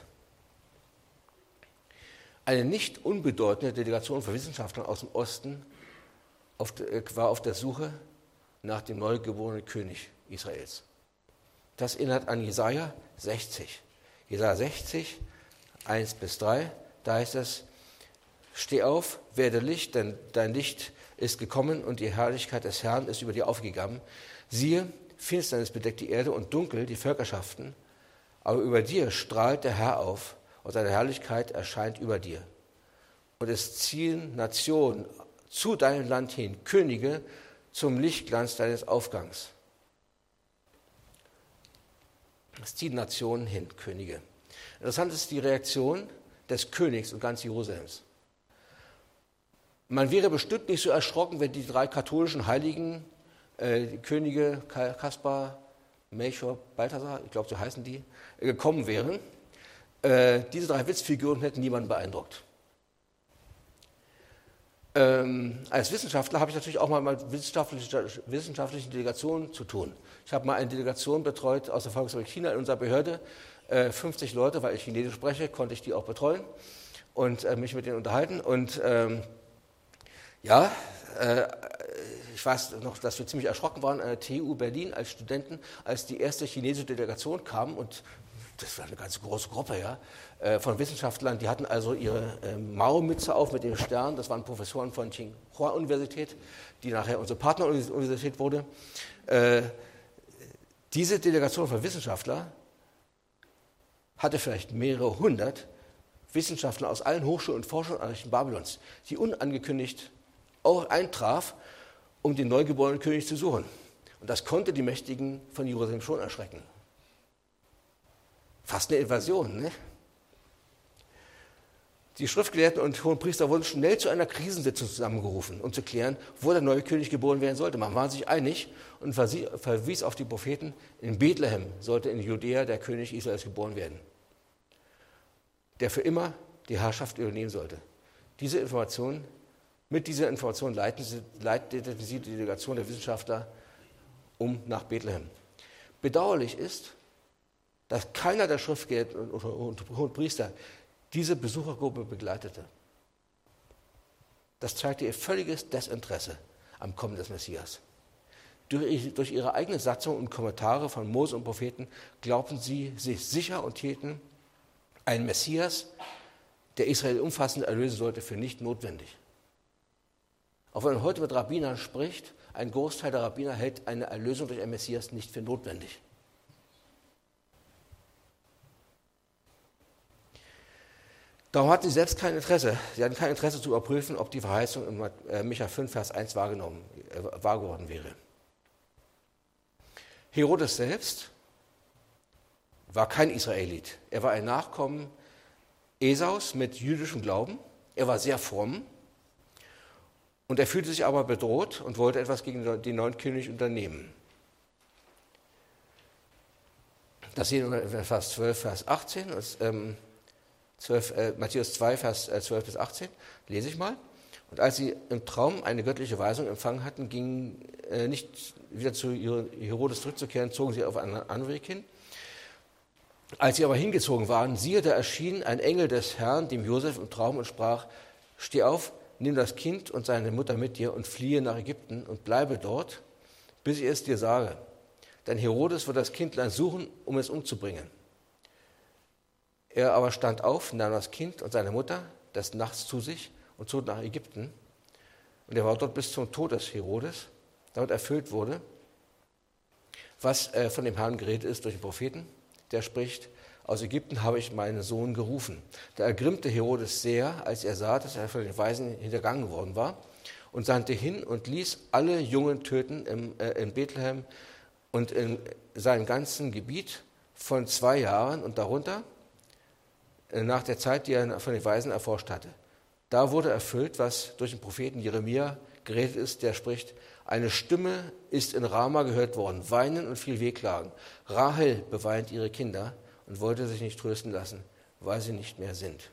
Eine nicht unbedeutende Delegation von Wissenschaftlern aus dem Osten auf de, war auf der Suche nach dem neugeborenen König Israels. Das erinnert an Jesaja sechzig. Jesaja sechzig, eins bis drei, da heißt es: Steh auf, werde Licht, denn dein Licht ist gekommen und die Herrlichkeit des Herrn ist über dir aufgegangen. Siehe, Finsternis bedeckt die Erde und dunkel die Völkerschaften, aber über dir strahlt der Herr auf und seine Herrlichkeit erscheint über dir. Und es ziehen Nationen zu deinem Land hin, Könige zum Lichtglanz deines Aufgangs. Es ziehen Nationen hin, Könige. Interessant ist die Reaktion des Königs und ganz Jerusalems. Man wäre bestimmt nicht so erschrocken, wenn die drei katholischen Heiligen, äh, die Könige Kaspar, Melchior, Balthasar, ich glaube so heißen die, äh, gekommen wären. Äh, diese drei Witzfiguren hätten niemanden beeindruckt. Ähm, als Wissenschaftler habe ich natürlich auch mal mit wissenschaftlichen, wissenschaftlichen Delegationen zu tun. Ich habe mal eine Delegation betreut aus der Volksrepublik China in unserer Behörde. Äh, fünfzig Leute, weil ich Chinesisch spreche, konnte ich die auch betreuen und äh, mich mit denen unterhalten. Und ähm, ja, äh, ich weiß noch, dass wir ziemlich erschrocken waren an der T U Berlin als Studenten, als die erste chinesische Delegation kam, und das war eine ganz große Gruppe, ja, von Wissenschaftlern, die hatten also ihre äh, Maomütze auf mit dem Stern. Das waren Professoren von Tsinghua-Universität, die nachher unsere Partneruniversität wurde. Äh, diese Delegation von Wissenschaftlern hatte vielleicht mehrere hundert Wissenschaftler aus allen Hochschulen und Forschungseinrichtungen Babylons, die unangekündigt auch eintraf, um den neugeborenen König zu suchen. Und das konnte die Mächtigen von Jerusalem schon erschrecken. Fast eine Invasion, ne? Die Schriftgelehrten und Hohenpriester wurden schnell zu einer Krisensitzung zusammengerufen, um zu klären, wo der neue König geboren werden sollte. Man war sich einig und verwies auf die Propheten, in Bethlehem sollte in Judäa der König Israels geboren werden, der für immer die Herrschaft übernehmen sollte. Diese Information, mit dieser Information leitete, leitete sie die Delegation der Wissenschaftler um nach Bethlehem. Bedauerlich ist, dass keiner der Schriftgelehrten und Hohenpriester diese Besuchergruppe begleitete. Das zeigte ihr völliges Desinteresse am Kommen des Messias. Durch, durch ihre eigene Satzung und Kommentare von Mose und Propheten glaubten sie sich sicher und hielten einen Messias, der Israel umfassend erlösen sollte, für nicht notwendig. Auch wenn man heute mit Rabbinern spricht, ein Großteil der Rabbiner hält eine Erlösung durch einen Messias nicht für notwendig. Darum hatten sie selbst kein Interesse. Sie hatten kein Interesse zu überprüfen, ob die Verheißung in Micha fünf, Vers eins wahrgenommen, äh, wahr geworden wäre. Herodes selbst war kein Israelit. Er war ein Nachkommen Esaus mit jüdischem Glauben. Er war sehr fromm. Und er fühlte sich aber bedroht und wollte etwas gegen den neuen König unternehmen. Das sehen wir in Vers zwölf, Vers achtzehn. Das, ähm, zwölf, äh, Matthäus zwei, Vers zwölf bis achtzehn, lese ich mal. Und als sie im Traum eine göttliche Weisung empfangen hatten, gingen äh, nicht wieder zu Herodes zurückzukehren, zogen sie auf einen anderen Weg hin. Als sie aber hingezogen waren, siehe, da erschien ein Engel des Herrn dem Josef im Traum und sprach: Steh auf, nimm das Kind und seine Mutter mit dir und fliehe nach Ägypten und bleibe dort, bis ich es dir sage. Denn Herodes wird das Kindlein suchen, um es umzubringen. Er aber stand auf, nahm das Kind und seine Mutter des Nachts zu sich und zog nach Ägypten. Und er war dort bis zum Tod des Herodes, damit erfüllt wurde, was äh, von dem Herrn geredet ist durch den Propheten, der spricht: Aus Ägypten habe ich meinen Sohn gerufen. Da ergrimmte Herodes sehr, als er sah, dass er von den Weisen hintergangen worden war, und sandte hin und ließ alle Jungen töten im, äh, in Bethlehem und in seinem ganzen Gebiet von zwei Jahren und darunter, äh, nach der Zeit, die er von den Weisen erforscht hatte. Da wurde erfüllt, was durch den Propheten Jeremia geredet ist, der spricht: Eine Stimme ist in Rama gehört worden, weinen und viel Wehklagen. Rahel beweint ihre Kinder und wollte sich nicht trösten lassen, weil sie nicht mehr sind.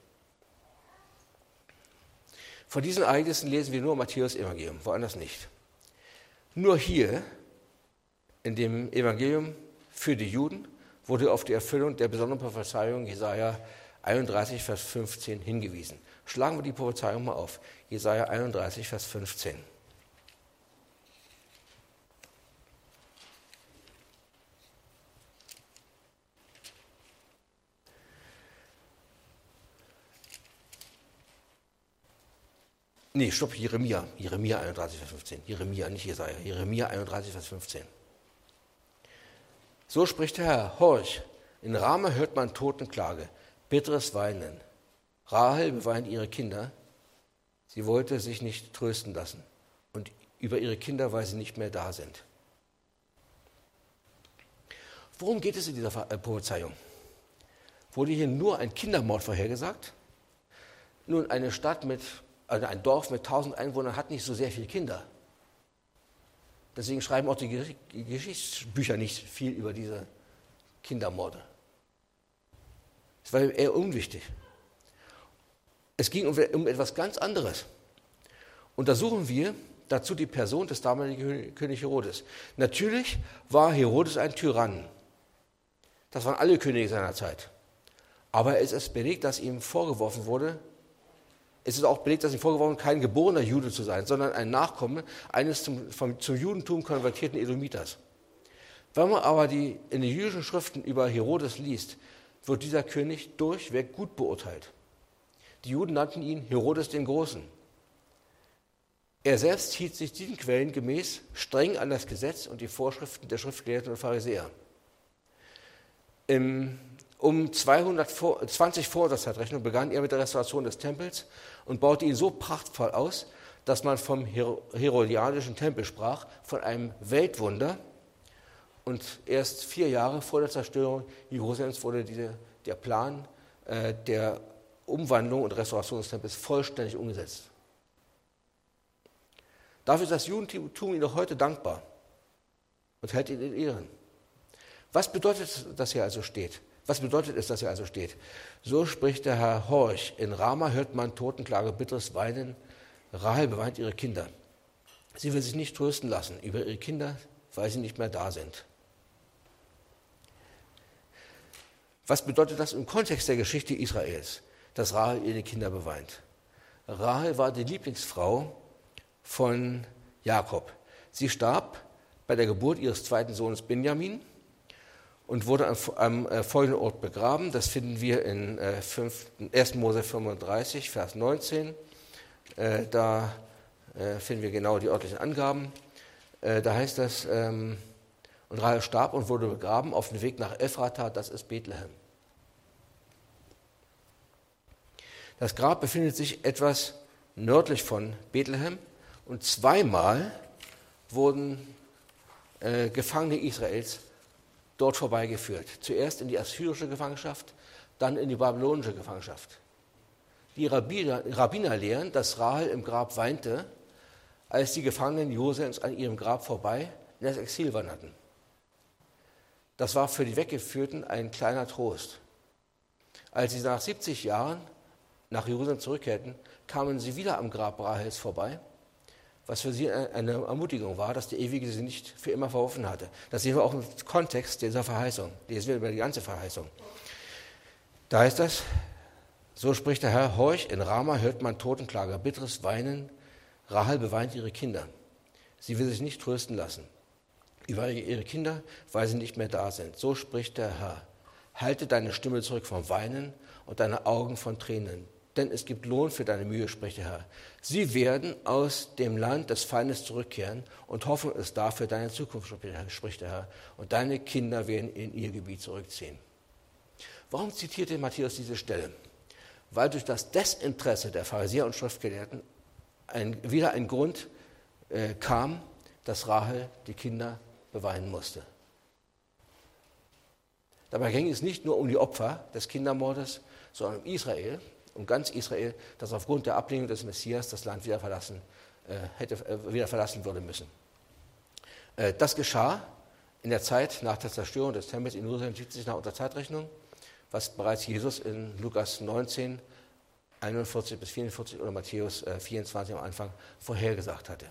Von diesen Ereignissen lesen wir nur Matthäus Evangelium, woanders nicht. Nur hier, in dem Evangelium für die Juden, wurde auf die Erfüllung der besonderen Prophezeiung Jesaja einunddreißig, Vers fünfzehn hingewiesen. Schlagen wir die Prophezeiung mal auf. Jesaja einunddreißig, Vers fünfzehn. Nee, stopp, Jeremia. Jeremia einunddreißig, Vers fünfzehn. Jeremia, nicht Jesaja. Jeremia einunddreißig, Vers fünfzehn. So spricht der Herr: Horch, in Rama hört man Totenklage, bitteres Weinen. Rahel beweint ihre Kinder. Sie wollte sich nicht trösten lassen. Und über ihre Kinder, weil sie nicht mehr da sind. Worum geht es in dieser Prophezeiung? Wurde hier nur ein Kindermord vorhergesagt? Nun, eine Stadt mit Also ein Dorf mit tausend Einwohnern hat nicht so sehr viele Kinder. Deswegen schreiben auch die Geschichtsbücher nicht viel über diese Kindermorde. Das war eher unwichtig. Es ging um, um etwas ganz anderes. Untersuchen wir dazu die Person des damaligen König Herodes. Natürlich war Herodes ein Tyrann. Das waren alle Könige seiner Zeit. Aber es ist belegt, dass ihm vorgeworfen wurde, Es ist auch belegt, dass ihm vorgeworfen wurde, kein geborener Jude zu sein, sondern ein Nachkomme eines zum, vom, zum Judentum konvertierten Edomiters. Wenn man aber die, in den jüdischen Schriften über Herodes liest, wird dieser König durchweg gut beurteilt. Die Juden nannten ihn Herodes den Großen. Er selbst hielt sich diesen Quellen gemäß streng an das Gesetz und die Vorschriften der Schriftgelehrten und Pharisäer. Im Um zweihundertzwanzig vor der Zeitrechnung begann er mit der Restauration des Tempels und baute ihn so prachtvoll aus, dass man vom Herodianischen Tempel sprach, von einem Weltwunder. Und erst vier Jahre vor der Zerstörung Jerusalems wurde diese, der Plan äh, der Umwandlung und Restauration des Tempels vollständig umgesetzt. Dafür ist das Judentum ihm noch heute dankbar und hält ihn in Ehren. Was bedeutet, dass hier also steht? Was bedeutet es, dass hier also steht? So spricht der Herr: Horch, in Rama hört man Totenklage, bitteres Weinen. Rahel beweint ihre Kinder. Sie will sich nicht trösten lassen über ihre Kinder, weil sie nicht mehr da sind. Was bedeutet das im Kontext der Geschichte Israels, dass Rahel ihre Kinder beweint? Rahel war die Lieblingsfrau von Jakob. Sie starb bei der Geburt ihres zweiten Sohnes Benjamin und wurde am, am äh, folgenden Ort begraben. Das finden wir in äh, erster Mose fünfunddreißig, Vers neunzehn. Äh, da äh, finden wir genau die örtlichen Angaben. Äh, da heißt das, ähm, und Rahel starb und wurde begraben auf dem Weg nach Ephrata, das ist Bethlehem. Das Grab befindet sich etwas nördlich von Bethlehem und zweimal wurden äh, Gefangene Israels dort vorbeigeführt. Zuerst in die assyrische Gefangenschaft, dann in die babylonische Gefangenschaft. Die Rabbiner, Rabbiner lehren, dass Rahel im Grab weinte, als die Gefangenen Jerusalems an ihrem Grab vorbei in das Exil wanderten. Das war für die Weggeführten ein kleiner Trost. Als sie nach siebzig Jahren nach Jerusalem zurückkehrten, kamen sie wieder am Grab Rahels vorbei, was für sie eine Ermutigung war, dass die Ewige sie nicht für immer verworfen hatte. Das sehen wir auch im Kontext dieser Verheißung. Lesen wir über die ganze Verheißung. Da heißt das: So spricht der Herr: Horch, in Rama hört man Totenklage, bitteres Weinen. Rahel beweint ihre Kinder. Sie will sich nicht trösten lassen über ihre Kinder, weil sie nicht mehr da sind. So spricht der Herr: Halte deine Stimme zurück vom Weinen und deine Augen von Tränen. Denn es gibt Lohn für deine Mühe, spricht der Herr. Sie werden aus dem Land des Feindes zurückkehren und Hoffnung ist da für deine Zukunft, spricht der Herr. Und deine Kinder werden in ihr Gebiet zurückziehen. Warum zitierte Matthäus diese Stelle? Weil durch das Desinteresse der Pharisäer und Schriftgelehrten ein, wieder ein Grund äh, kam, dass Rahel die Kinder beweinen musste. Dabei ging es nicht nur um die Opfer des Kindermordes, sondern um Israel, um ganz Israel, das aufgrund der Ablehnung des Messias das Land wieder verlassen, äh, hätte, äh, wieder verlassen würde müssen. Äh, das geschah in der Zeit nach der Zerstörung des Tempels in Jerusalem siebzig nach unserer Zeitrechnung, was bereits Jesus in Lukas neunzehn, einundvierzig bis vierundvierzig oder Matthäus äh, vierundzwanzig am Anfang vorhergesagt hatte.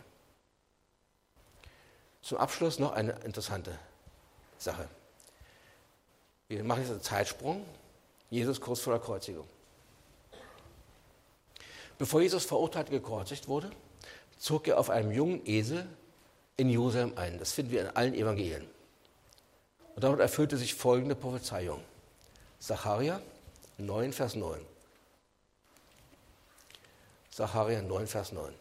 Zum Abschluss noch eine interessante Sache. Wir machen jetzt einen Zeitsprung. Jesus kurz vor der Kreuzigung. Bevor Jesus verurteilt und gekreuzigt wurde, zog er auf einem jungen Esel in Jerusalem ein. Das finden wir in allen Evangelien. Und dort erfüllte sich folgende Prophezeiung. Sacharja neun, Vers neun. Sacharja neun, Vers neun.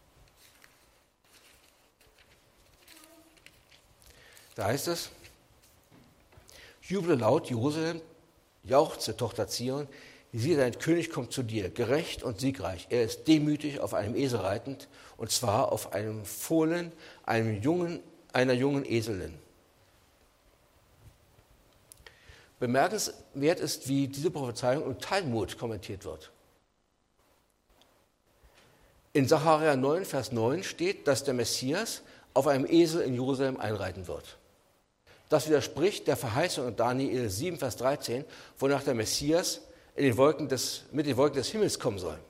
Da heißt es: Juble laut, Jerusalem, jauchze, Tochter Zion, siehe, dein König kommt zu dir, gerecht und siegreich. Er ist demütig, auf einem Esel reitend, und zwar auf einem Fohlen, einem jungen, einer jungen Eselin. Bemerkenswert ist, wie diese Prophezeiung im Talmud kommentiert wird. In Sacharja neun, Vers neun steht, dass der Messias auf einem Esel in Jerusalem einreiten wird. Das widerspricht der Verheißung in Daniel sieben, Vers dreizehn, wonach der Messias in den Wolken des, mit den Wolken des Himmels kommen soll.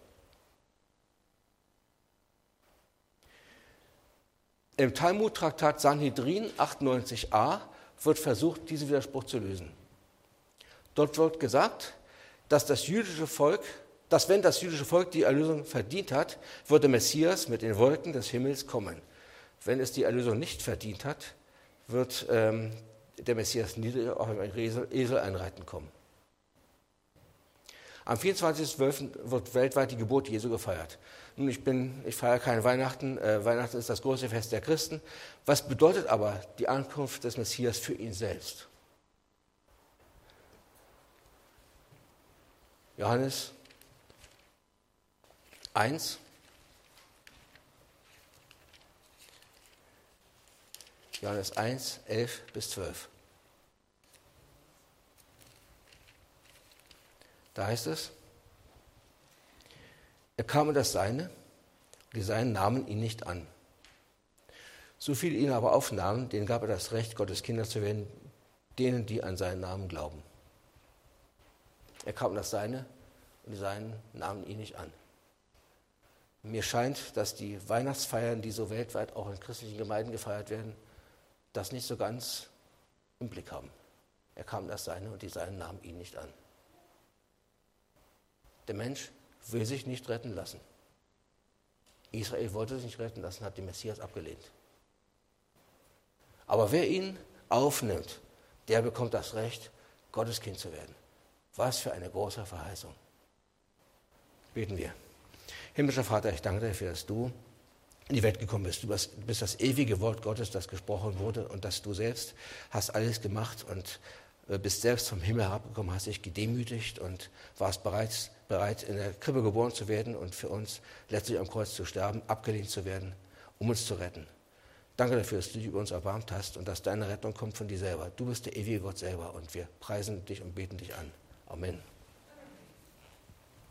Im Talmud-Traktat Sanhedrin achtundneunzig a wird versucht, diesen Widerspruch zu lösen. Dort wird gesagt, dass das jüdische Volk, dass wenn das jüdische Volk die Erlösung verdient hat, wird der Messias mit den Wolken des Himmels kommen. Wenn es die Erlösung nicht verdient hat, wird ähm, der Messias nieder auf einem Esel einreiten kommen. Am vierundzwanzigsten zwölften wird weltweit die Geburt Jesu gefeiert. Nun, ich, bin, ich feiere kein Weihnachten. Äh, Weihnachten ist das größte Fest der Christen. Was bedeutet aber die Ankunft des Messias für ihn selbst? Johannes eins. Johannes eins, elf bis zwölf. Da heißt es, er kam in das Seine, die Seinen nahmen ihn nicht an. So viele ihn aber aufnahmen, denen gab er das Recht, Gottes Kinder zu werden, denen, die an seinen Namen glauben. Er kam in das Seine und die Seinen nahmen ihn nicht an. Mir scheint, dass die Weihnachtsfeiern, die so weltweit auch in christlichen Gemeinden gefeiert werden, das nicht so ganz im Blick haben. Er kam in das Seine und die Seinen nahmen ihn nicht an. Der Mensch will sich nicht retten lassen. Israel wollte sich nicht retten lassen, hat den Messias abgelehnt. Aber wer ihn aufnimmt, der bekommt das Recht, Gottes Kind zu werden. Was für eine große Verheißung. Beten wir. Himmlischer Vater, ich danke dir dafür, dass du in die Welt gekommen bist. Du bist das ewige Wort Gottes, das gesprochen wurde, und dass du selbst hast alles gemacht und bist selbst vom Himmel herabgekommen, hast dich gedemütigt und warst bereits bereit, in der Krippe geboren zu werden und für uns letztlich am Kreuz zu sterben, abgelehnt zu werden, um uns zu retten. Danke dafür, dass du dich über uns erbarmt hast und dass deine Rettung kommt von dir selber. Du bist der ewige Gott selber und wir preisen dich und beten dich an. Amen.